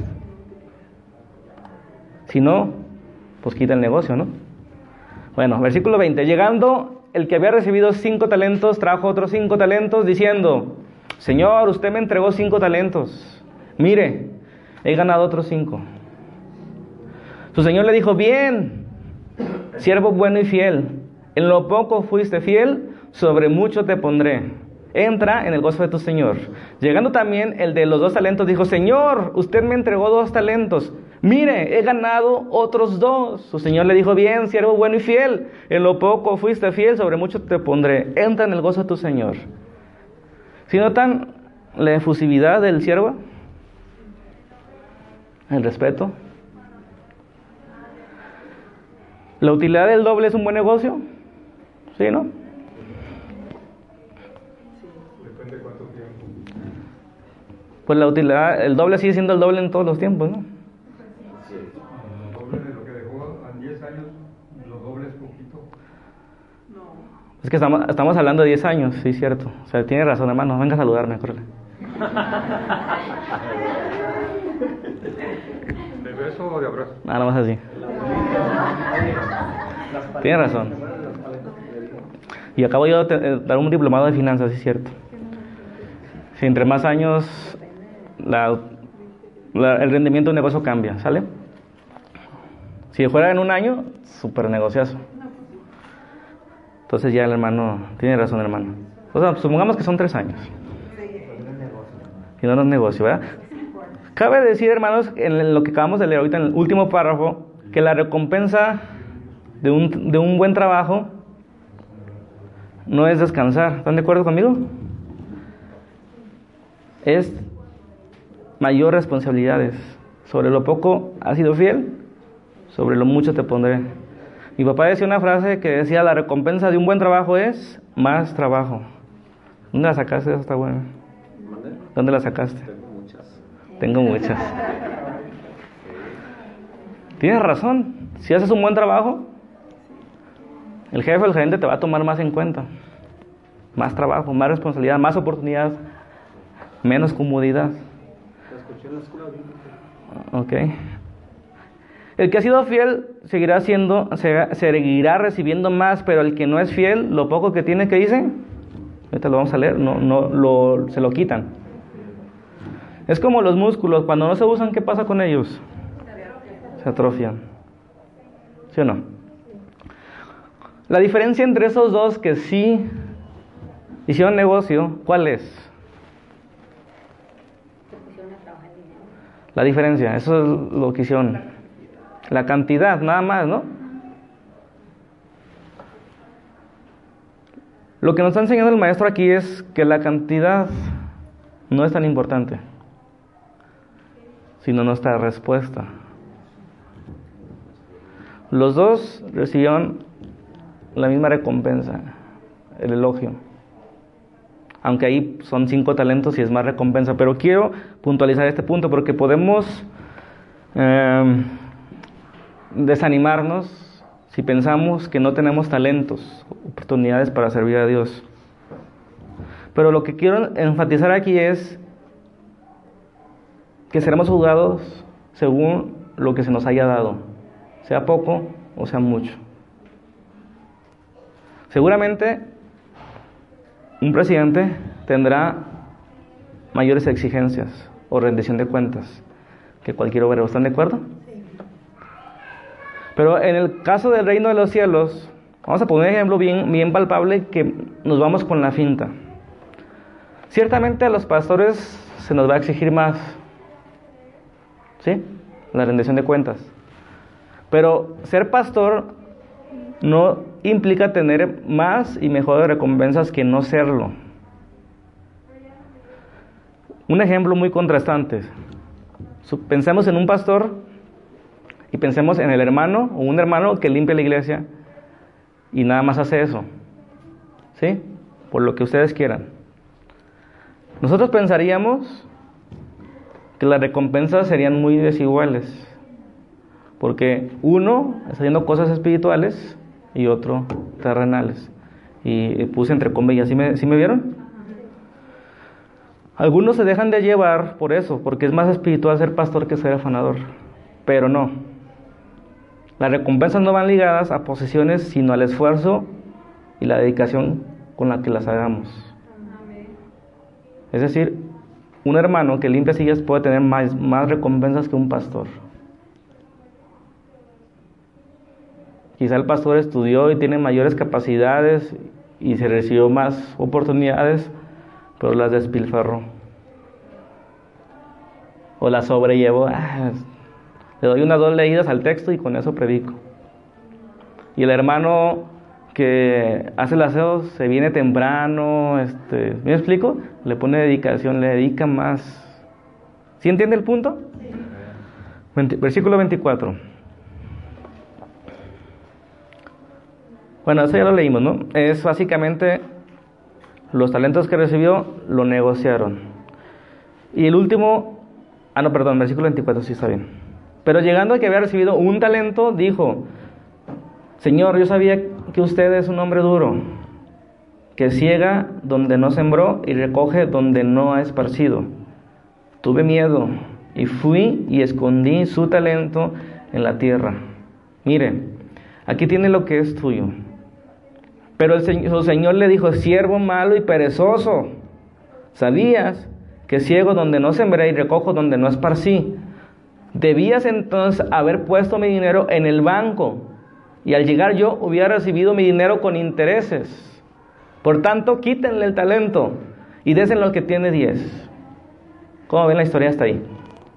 Speaker 1: Si no, pues quita el negocio, ¿no? Bueno, versículo veinte. Llegando el que había recibido cinco talentos, trajo otros cinco talentos, diciendo: Señor, usted me entregó cinco talentos. Mire, he ganado otros cinco. Su señor le dijo: Bien, siervo bueno y fiel. En lo poco fuiste fiel, sobre mucho te pondré. Entra en el gozo de tu señor. Llegando también el de los dos talentos, dijo: Señor, usted me entregó dos talentos. Mire, he ganado otros dos. Su señor le dijo: Bien, siervo bueno y fiel. En lo poco fuiste fiel, sobre mucho te pondré. Entra en el gozo de tu señor. ¿Sí notan la efusividad del siervo? El respeto. ¿La utilidad del doble es un buen negocio? ¿Sí, no?
Speaker 4: Depende de cuánto tiempo.
Speaker 1: Pues la utilidad, el doble sigue siendo el doble en todos los tiempos, ¿no?
Speaker 4: El doble de lo que dejó en diez años, lo doble es poquito.
Speaker 1: Es que estamos, estamos hablando de diez años, sí, cierto. O sea, tiene razón, hermano. Venga a saludarme, acuérdate.
Speaker 4: ¿De beso o de abrazo?
Speaker 1: Nada más así. Tiene razón. Y acabo yo de dar un diplomado de finanzas, sí, cierto. Si entre más años la, la, el rendimiento de un negocio cambia, ¿sale? Si fuera en un año, súper negociazo. Entonces ya el hermano, tiene razón, hermano. O sea, supongamos que son tres años. Y no es negocio, ¿verdad? Cabe decir, hermanos, en lo que acabamos de leer ahorita en el último párrafo, que la recompensa de un, de un buen trabajo no es descansar. ¿Están de acuerdo conmigo? Es mayor responsabilidades. Sobre lo poco has sido fiel, sobre lo mucho te pondré. Mi papá decía una frase que decía: la recompensa de un buen trabajo es más trabajo. ¿Dónde la sacaste? Esa está buena. ¿Dónde la sacaste?
Speaker 3: Tengo muchas.
Speaker 1: Tengo muchas. Tienes razón. Si haces un buen trabajo, el jefe o el gerente te va a tomar más en cuenta. Más trabajo, más responsabilidad, más oportunidad, menos comodidad.
Speaker 3: La escuché en la escuela bíblica.
Speaker 1: Ok. El que ha sido fiel seguirá siendo, seguirá recibiendo más, pero el que no es fiel, lo poco que tiene, que dice, ahorita lo vamos a leer, no, no, lo, se lo quitan. Es como los músculos, cuando no se usan, ¿qué pasa con ellos? Se atrofian. ¿Sí o no? La diferencia entre esos dos que sí hicieron negocio, ¿cuál es? La diferencia, eso es lo que hicieron. La cantidad, nada más, ¿no? Lo que nos está enseñando el maestro aquí es que la cantidad no es tan importante, sino nuestra respuesta. Los dos recibieron la misma recompensa, el elogio. Aunque ahí son cinco talentos y es más recompensa. Pero quiero puntualizar este punto porque podemos eh, desanimarnos si pensamos que no tenemos talentos, oportunidades para servir a Dios. Pero lo que quiero enfatizar aquí es que seremos juzgados según lo que se nos haya dado, sea poco o sea mucho. Seguramente un presidente tendrá mayores exigencias o rendición de cuentas que cualquier obrero. ¿Están de acuerdo? Sí. Pero en el caso del reino de los cielos, vamos a poner un ejemplo bien, bien palpable que nos vamos con la finta. Ciertamente a los pastores se nos va a exigir más, ¿sí? La rendición de cuentas. Pero ser pastor no implica tener más y mejores recompensas que no serlo. Un ejemplo muy contrastante. Pensemos en un pastor y pensemos en el hermano o un hermano que limpia la iglesia y nada más hace eso, ¿sí? Por lo que ustedes quieran. Nosotros pensaríamos que las recompensas serían muy desiguales, porque uno está haciendo cosas espirituales y otro terrenales. Y puse entre comillas, ¿sí me, ¿sí me vieron? Algunos se dejan de llevar por eso, porque es más espiritual ser pastor que ser afanador, pero no. Las recompensas no van ligadas a posesiones, sino al esfuerzo y la dedicación con la que las hagamos. Es decir, un hermano que limpia sillas puede tener más, más recompensas que un pastor. Quizá el pastor estudió y tiene mayores capacidades y se recibió más oportunidades, pero las despilfarró. O las sobrellevó. Ah, le doy unas dos leídas al texto y con eso predico. Y el hermano que hace el aseo se viene temprano, este, ¿me explico? Le pone dedicación, le dedica más. ¿Sí entiende el punto? Sí. Versículo veinticuatro. Bueno, eso ya lo leímos, ¿no? Es básicamente los talentos que recibió, lo negociaron. Y el último, ah no, perdón, versículo veinticuatro, sí está bien. Pero llegando a que había recibido un talento, dijo: Señor, yo sabía que usted es un hombre duro, que ciega donde no sembró y recoge donde no ha esparcido. Tuve miedo y fui y escondí su talento en la tierra. Mire, aquí tiene lo que es tuyo. Pero el señor, su señor le dijo: siervo malo y perezoso, ¿sabías que ciego donde no sembré y recojo donde no esparcí? Debías entonces haber puesto mi dinero en el banco, y al llegar yo hubiera recibido mi dinero con intereses. Por tanto, quítenle el talento y désenlo al que tiene diez. ¿Cómo ven la historia hasta ahí?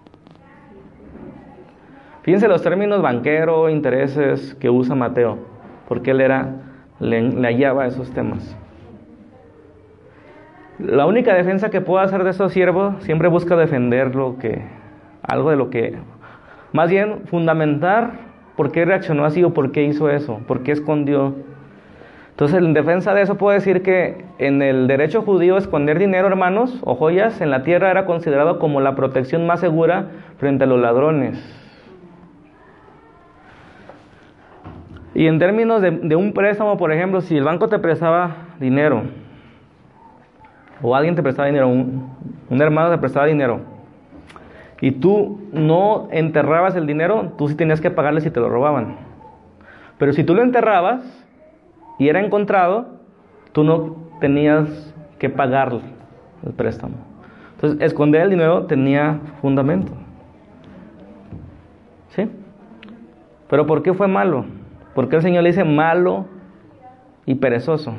Speaker 1: Fíjense los términos banquero, intereses que usa Mateo, porque él era, le, le hallaba esos temas. La única defensa que puedo hacer de esos siervos, siempre busca defender lo que, algo de lo que, más bien fundamentar por qué reaccionó así o por qué hizo eso, por qué escondió. Entonces, en defensa de eso puedo decir que en el derecho judío esconder dinero, hermanos, o joyas en la tierra era considerado como la protección más segura frente a los ladrones. Y en términos de, de un préstamo, por ejemplo, si el banco te prestaba dinero, o alguien te prestaba dinero, un, un hermano te prestaba dinero, y tú no enterrabas el dinero, tú sí tenías que pagarle si te lo robaban. Pero si tú lo enterrabas y era encontrado, tú no tenías que pagar el préstamo. Entonces, esconder el dinero tenía fundamento. ¿Sí? Pero ¿por qué fue malo? Porque el Señor le dice malo y perezoso.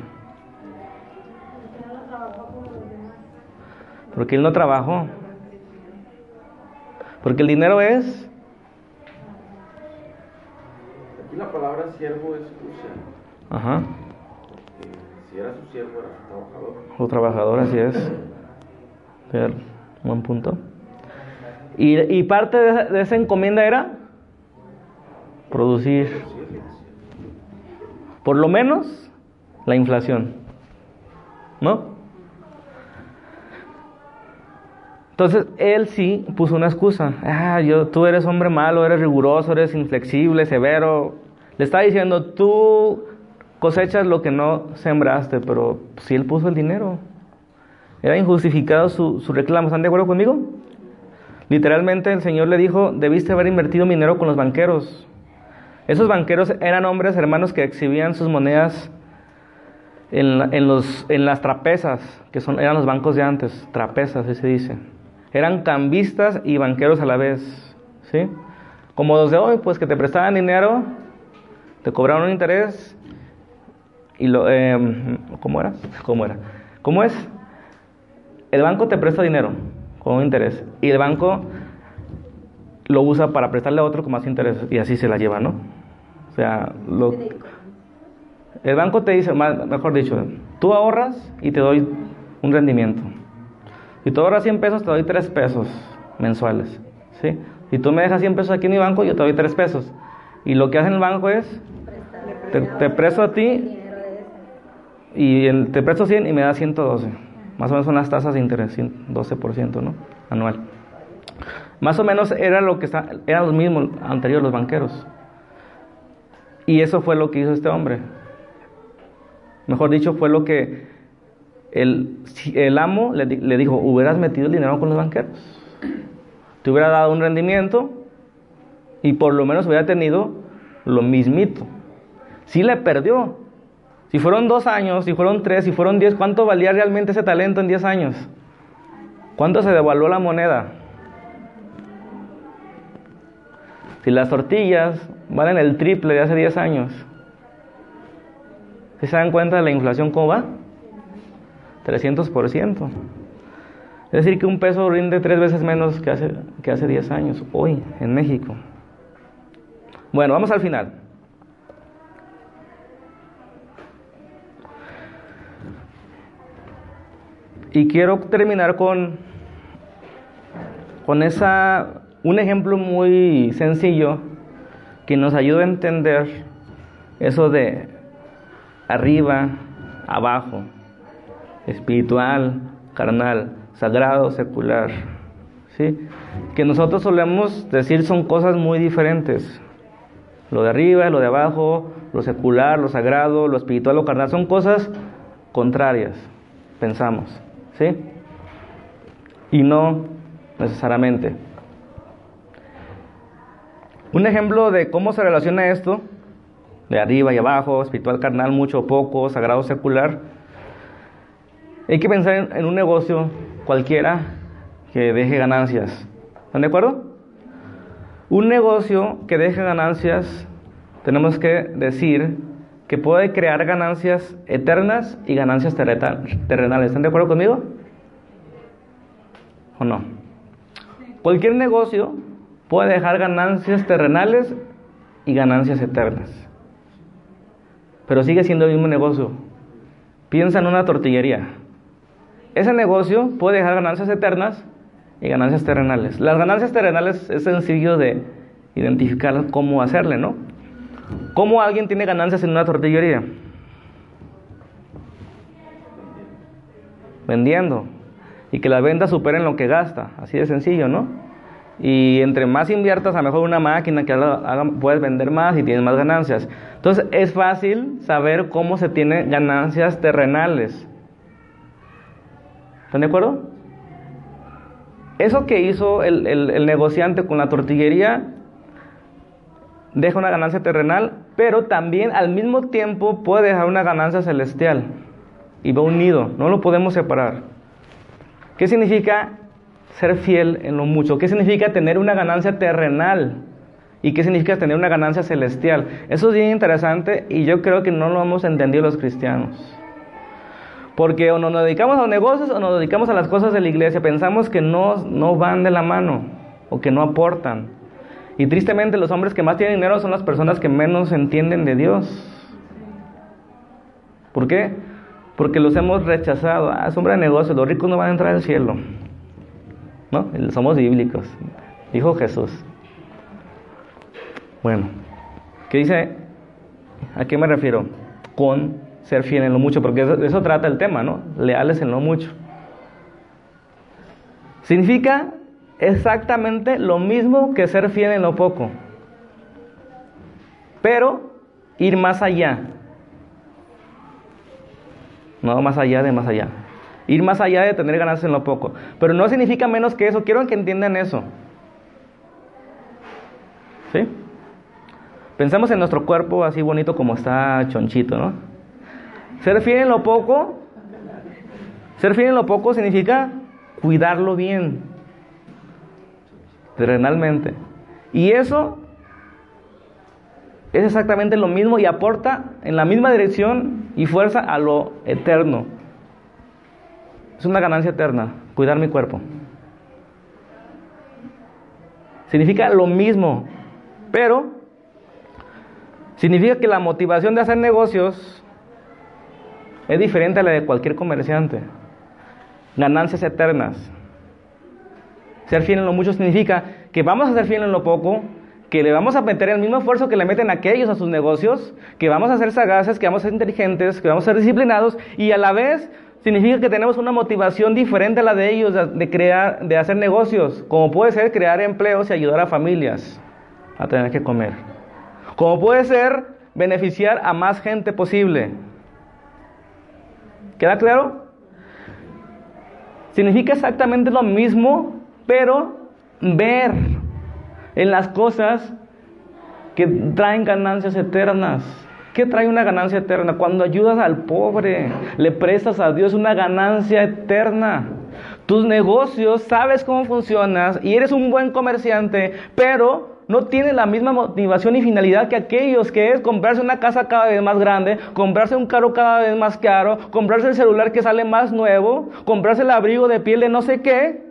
Speaker 1: Porque él no trabajó. Porque el dinero es...
Speaker 5: Aquí la palabra siervo es escucha.
Speaker 1: Ajá.
Speaker 5: Si era su siervo, era su trabajador.
Speaker 1: O trabajador, así es. Ver, buen punto. Y, y parte de esa, de esa encomienda era producir, por lo menos, la inflación, ¿no? Entonces, él sí puso una excusa. Ah, yo, tú eres hombre malo, eres riguroso, eres inflexible, severo. Le está diciendo, tú cosechas lo que no sembraste, pero si él puso el dinero. Era injustificado su, su reclamo. ¿Están de acuerdo conmigo? Literalmente el Señor le dijo, debiste haber invertido mi dinero con los banqueros. Esos banqueros eran hombres, hermanos, que exhibían sus monedas en, en, los, en las trapezas, que son, eran los bancos de antes, trapezas, así se dice. Eran cambistas y banqueros a la vez, ¿sí? Como los de hoy, pues que te prestaban dinero te cobraron un interés y lo... Eh, ¿Cómo era? ¿Cómo era? ¿Cómo es? El banco te presta dinero con un interés y el banco lo usa para prestarle a otro con más interés y así se la lleva, ¿no? O sea, lo, el banco te dice, mejor dicho, tú ahorras y te doy un rendimiento. Si tú ahorras cien pesos, te doy tres pesos mensuales, ¿sí? Si tú me dejas cien pesos aquí en mi banco, yo te doy tres pesos. Y lo que hace el banco es, te, te presto a ti y el, te presto cien y me da ciento doce. Más o menos son las tasas de interés, doce por ciento, ¿no? Anual. Más o menos era lo que está, eran los mismos anteriores los banqueros. Y eso fue lo que hizo este hombre. Mejor dicho, fue lo que el, el amo le, le dijo, hubieras metido el dinero con los banqueros. Te hubiera dado un rendimiento y por lo menos hubiera tenido lo mismito. Sí le perdió. Si fueron dos años, si fueron tres, si fueron diez, ¿cuánto valía realmente ese talento en diez años? ¿Cuánto se devaluó la moneda? Si las tortillas valen el triple de hace diez años, ¿sí se dan cuenta de la inflación cómo va? trescientos por ciento. Es decir, que un peso rinde tres veces menos que hace, que hace diez años, hoy, en México. Bueno, vamos al final. Y quiero terminar con, con esa, un ejemplo muy sencillo que nos ayuda a entender eso de arriba, abajo, espiritual, carnal, sagrado, secular, ¿sí? Que nosotros solemos decir son cosas muy diferentes. Lo de arriba, lo de abajo, lo secular, lo sagrado, lo espiritual, lo carnal, son cosas contrarias, pensamos, ¿sí? Y no necesariamente. Un ejemplo de cómo se relaciona esto, de arriba y abajo, espiritual, carnal, mucho o poco, sagrado, secular. Hay que pensar en, en un negocio cualquiera que deje ganancias. ¿Están de acuerdo? Un negocio que deje ganancias, tenemos que decir que puede crear ganancias eternas y ganancias terrenales. ¿Están de acuerdo conmigo? ¿O no? Cualquier negocio puede dejar ganancias terrenales y ganancias eternas. Pero sigue siendo el mismo negocio. Piensa en una tortillería. Ese negocio puede dejar ganancias eternas y ganancias terrenales. Las ganancias terrenales es sencillo de identificar cómo hacerle, ¿no? ¿Cómo alguien tiene ganancias en una tortillería? Vendiendo. Y que las ventas superen lo que gasta. Así de sencillo, ¿no? Y entre más inviertas, a lo mejor una máquina que haga, haga, puedes vender más y tienes más ganancias. Entonces es fácil saber cómo se tiene ganancias terrenales. ¿Están de acuerdo? Eso que hizo el, el, el negociante con la tortillería deja una ganancia terrenal, pero también al mismo tiempo puede dejar una ganancia celestial. Y va unido, no lo podemos separar. ¿Qué significa ser fiel en lo mucho? ¿Qué significa tener una ganancia terrenal? ¿Y qué significa tener una ganancia celestial? Eso es bien interesante y yo creo que no lo hemos entendido los cristianos. Porque o nos dedicamos a los negocios o nos dedicamos a las cosas de la iglesia. Pensamos que no, no van de la mano o que no aportan. Y tristemente los hombres que más tienen dinero son las personas que menos entienden de Dios. ¿Por qué? Porque los hemos rechazado. Ah, es hombre de negocios, los ricos no van a entrar al cielo. ¿No? Somos bíblicos, dijo Jesús. Bueno, ¿qué dice? ¿A qué me refiero? Con ser fiel en lo mucho, porque de eso, eso trata el tema, ¿no? Leales en lo mucho. Significa exactamente lo mismo que ser fiel en lo poco, pero ir más allá. No más allá de más allá. Ir más allá de tener ganancias en lo poco. Pero no significa menos que eso. Quiero que entiendan eso. ¿Sí? Pensemos en nuestro cuerpo así bonito como está, chonchito, ¿no? Ser fiel en lo poco. Ser fiel en lo poco significa cuidarlo bien. Terrenalmente. Y eso es exactamente lo mismo y aporta en la misma dirección y fuerza a lo eterno. Es una ganancia eterna, cuidar mi cuerpo. Significa lo mismo, pero significa que la motivación de hacer negocios es diferente a la de cualquier comerciante. Ganancias eternas. Ser fiel en lo mucho significa que vamos a ser fiel en lo poco, que le vamos a meter el mismo esfuerzo que le meten aquellos a sus negocios, que vamos a ser sagaces, que vamos a ser inteligentes, que vamos a ser disciplinados, y a la vez significa que tenemos una motivación diferente a la de ellos de, de crear, de hacer negocios, como puede ser crear empleos y ayudar a familias a tener que comer, como puede ser beneficiar a más gente posible. ¿Queda claro? Significa exactamente lo mismo, pero ver en las cosas que traen ganancias eternas. ¿Qué trae una ganancia eterna? Cuando ayudas al pobre, le prestas a Dios, una ganancia eterna. Tus negocios, sabes cómo funcionas y eres un buen comerciante, pero no tienes la misma motivación y finalidad que aquellos, que es comprarse una casa cada vez más grande, comprarse un carro cada vez más caro, comprarse el celular que sale más nuevo, comprarse el abrigo de piel de no sé qué,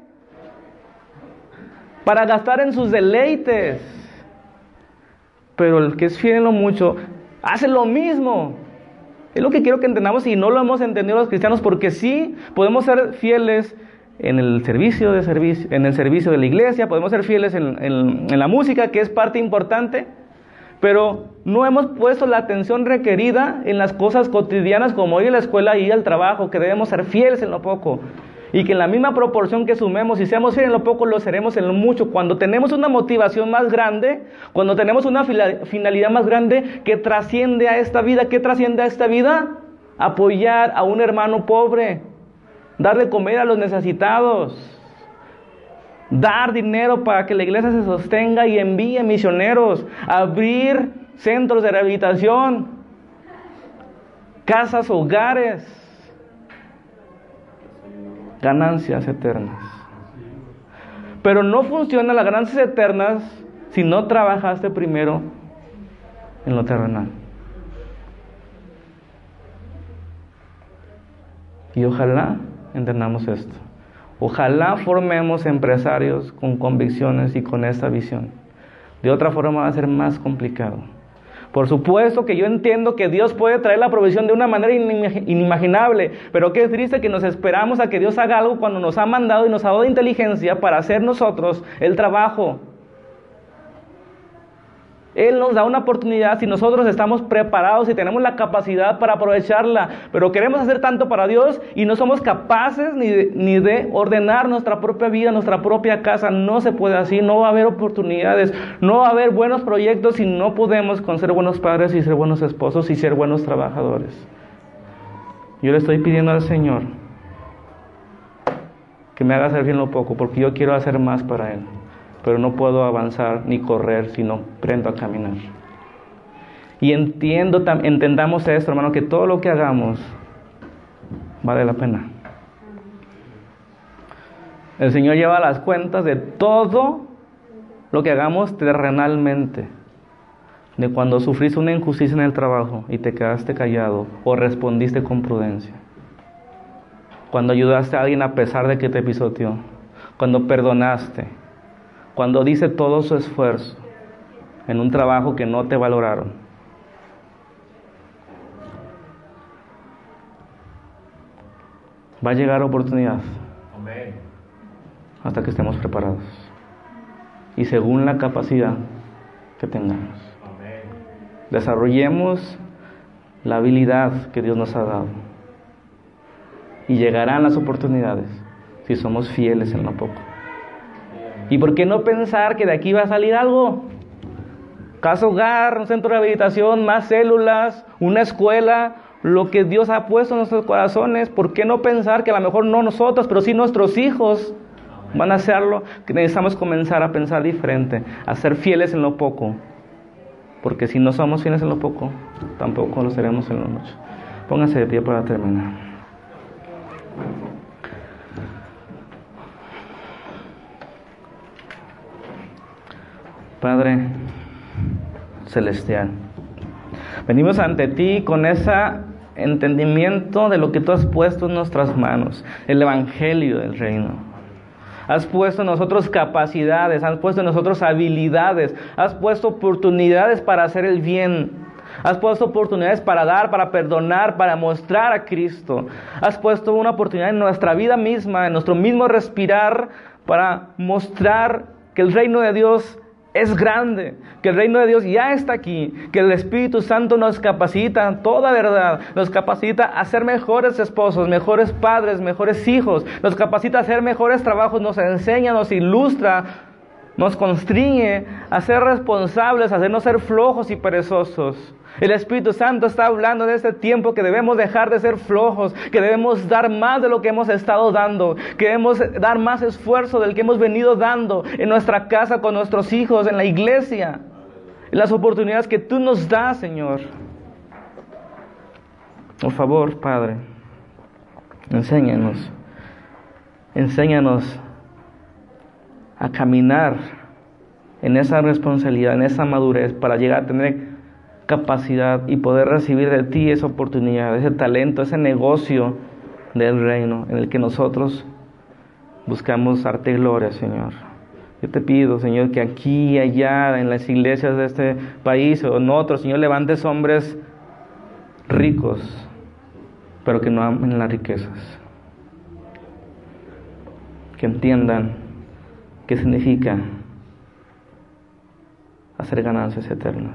Speaker 1: para gastar en sus deleites. Pero el que es fiel en lo mucho hace lo mismo. Es lo que quiero que entendamos, y no lo hemos entendido los cristianos, porque sí podemos ser fieles en el servicio de servicio, en el servicio de la iglesia, podemos ser fieles en, en, en la música, que es parte importante, pero no hemos puesto la atención requerida en las cosas cotidianas como ir a la escuela y ir al trabajo, que debemos ser fieles en lo poco. Y que en la misma proporción que sumemos y seamos fieles en lo poco, lo seremos en lo mucho. Cuando tenemos una motivación más grande, cuando tenemos una finalidad más grande que trasciende a esta vida. ¿Qué trasciende a esta vida? Apoyar a un hermano pobre, darle comer a los necesitados, dar dinero para que la iglesia se sostenga y envíe misioneros, abrir centros de rehabilitación, casas, hogares. Ganancias eternas. Pero no funcionan las ganancias eternas si no trabajaste primero en lo terrenal. Y ojalá entendamos esto. Ojalá formemos empresarios con convicciones y con esta visión. De otra forma va a ser más complicado. Por supuesto que yo entiendo que Dios puede traer la provisión de una manera inimaginable, pero qué triste que nos esperamos a que Dios haga algo cuando nos ha mandado y nos ha dado inteligencia para hacer nosotros el trabajo. Él nos da una oportunidad si nosotros estamos preparados y tenemos la capacidad para aprovecharla, pero queremos hacer tanto para Dios y no somos capaces ni de, ni de ordenar nuestra propia vida, nuestra propia casa. No se puede así, no va a haber oportunidades, no va a haber buenos proyectos si no podemos con ser buenos padres y ser buenos esposos y ser buenos trabajadores. Yo le estoy pidiendo al Señor que me haga hacer bien lo poco, porque yo quiero hacer más para Él. Pero no puedo avanzar ni correr si no aprendo a caminar. Y entiendo, entendamos esto, hermano, que todo lo que hagamos vale la pena. El Señor lleva las cuentas de todo lo que hagamos terrenalmente. De cuando sufriste una injusticia en el trabajo y te quedaste callado o respondiste con prudencia. Cuando ayudaste a alguien a pesar de que te pisoteó. Cuando perdonaste. Cuando dice todo su esfuerzo en un trabajo que no te valoraron. Va a llegar oportunidad.
Speaker 5: Amén.
Speaker 1: Hasta que estemos preparados. Y según la capacidad que tengamos.
Speaker 5: Amén.
Speaker 1: Desarrollemos la habilidad que Dios nos ha dado. Y llegarán las oportunidades si somos fieles en lo poco. ¿Y por qué no pensar que de aquí va a salir algo? Casa hogar, un centro de rehabilitación, más células, una escuela, lo que Dios ha puesto en nuestros corazones. ¿Por qué no pensar que a lo mejor no nosotros, pero sí nuestros hijos van a hacerlo? Que necesitamos comenzar a pensar diferente, a ser fieles en lo poco. Porque si no somos fieles en lo poco, tampoco lo seremos en lo mucho. Pónganse de pie para terminar. Padre, celestial. Venimos ante ti con ese entendimiento de lo que tú has puesto en nuestras manos, el evangelio del reino. Has puesto en nosotros capacidades, has puesto en nosotros habilidades, has puesto oportunidades para hacer el bien. Has puesto oportunidades para dar, para perdonar, para mostrar a Cristo. Has puesto una oportunidad en nuestra vida misma, en nuestro mismo respirar, para mostrar que el reino de Dios es grande, que el reino de Dios ya está aquí, que el Espíritu Santo nos capacita en toda verdad, nos capacita a ser mejores esposos, mejores padres, mejores hijos, nos capacita a hacer mejores trabajos, nos enseña, nos ilustra, nos constriñe a ser responsables, a no ser flojos y perezosos. El Espíritu Santo está hablando de este tiempo que debemos dejar de ser flojos, que debemos dar más de lo que hemos estado dando, que debemos dar más esfuerzo del que hemos venido dando en nuestra casa, con nuestros hijos, en la iglesia, en las oportunidades que tú nos das, Señor. Por favor, Padre, enséñanos, enséñanos a caminar en esa responsabilidad, en esa madurez, para llegar a tener capacidad y poder recibir de ti esa oportunidad, ese talento, ese negocio del reino en el que nosotros buscamos darte gloria, Señor. Yo te pido, Señor, que aquí y allá en las iglesias de este país o en otros, Señor, levantes hombres ricos, pero que no amen las riquezas, que entiendan qué significa hacer ganancias eternas,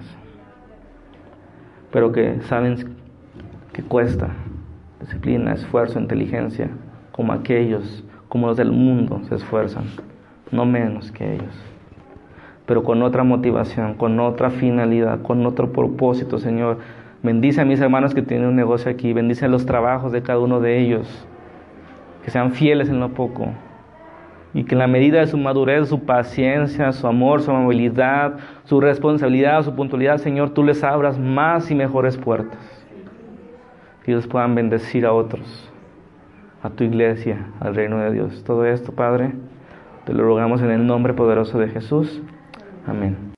Speaker 1: pero que saben que cuesta disciplina, esfuerzo, inteligencia, como aquellos, como los del mundo se esfuerzan, no menos que ellos, pero con otra motivación, con otra finalidad, con otro propósito, Señor. Bendice a mis hermanos que tienen un negocio aquí, bendice los trabajos de cada uno de ellos, que sean fieles en lo poco, y que en la medida de su madurez, su paciencia, su amor, su amabilidad, su responsabilidad, su puntualidad, Señor, tú les abras más y mejores puertas. Que ellos puedan bendecir a otros, a tu iglesia, al reino de Dios. Todo esto, Padre, te lo rogamos en el nombre poderoso de Jesús. Amén.